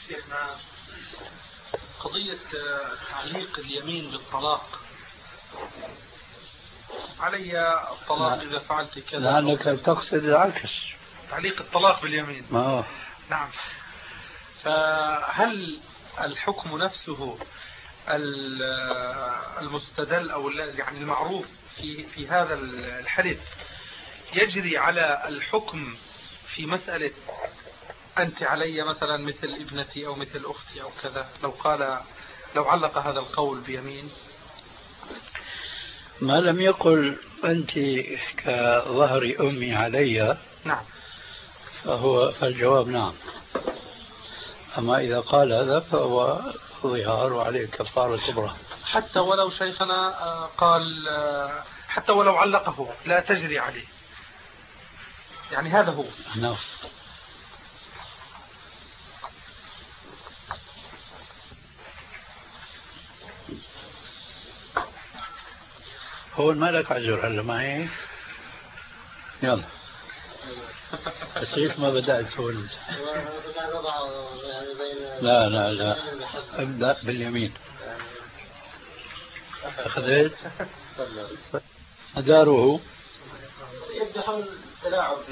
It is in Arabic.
شيخنا قضية تعليق اليمين بالطلاق، علي الطلاق إذا فعلت كذا، لأنك تقصد العكس، تعليق الطلاق باليمين. نعم. فهل الحكم نفسه المستدل أو يعني المعروف في هذا الحلف يجري على الحكم في مسألة أنت علي مثلا مثل ابنتي أو مثل أختي أو كذا، لو علق هذا القول بيمين؟ ما لم يقل أنت كظهر أمي علي، نعم، فالجواب نعم. أما إذا قال هذا فهو ظهار وعليه كفارة كبرى. حتى ولو شيخنا قال حتى ولو علقه لا تجري عليه، يعني هذا هو. نعم. هو مالك عذر هلا معي؟ يلا بس ليش ما بدأت تقول؟ لا لا لا، ابدأ باليمين. أخذت أداره.